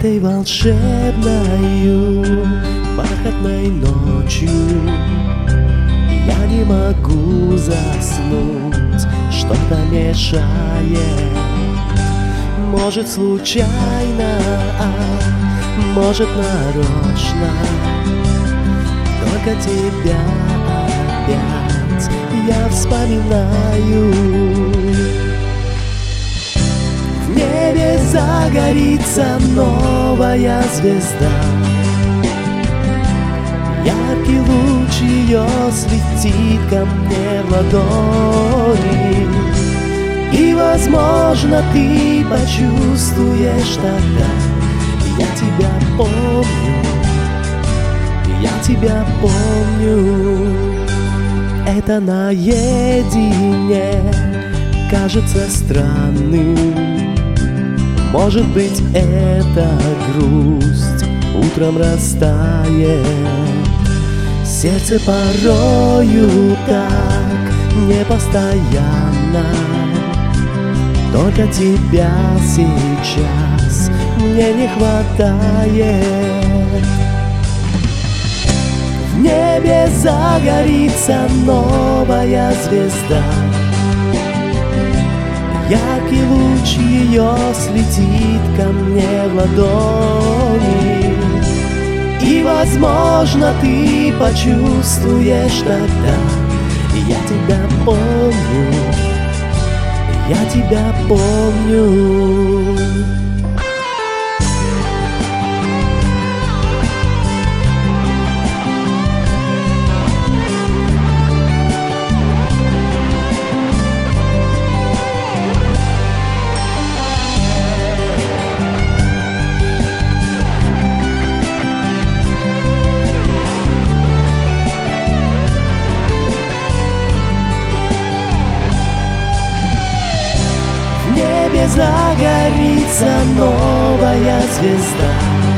Этой волшебною бархатной ночью я не могу заснуть, что-то мешает. Может случайно, может нарочно, только тебя опять я вспоминаю. В небе загорится новая звезда, яркий луч ее светит ко мне в ладони. И, возможно, ты почувствуешь тогда: я тебя помню, я тебя помню. Это наедине кажется странным. Может быть, это грусть утром растает. Сердце порою так непостоянно, только тебя сейчас мне не хватает. В небе загорится новая звезда, яркий луч ее слетит ко мне в ладони. И, возможно, ты почувствуешь тогда: я тебя помню, я тебя помню. В небе загорится новая звезда,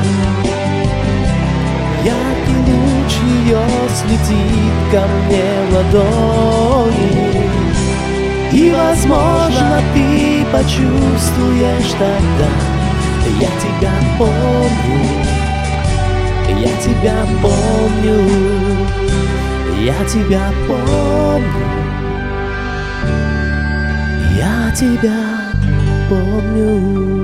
яркий луч ее слетит ко мне в ладони. И, возможно, ты почувствуешь тогда: я тебя помню, я тебя помню, я тебя помню, я тебя помню.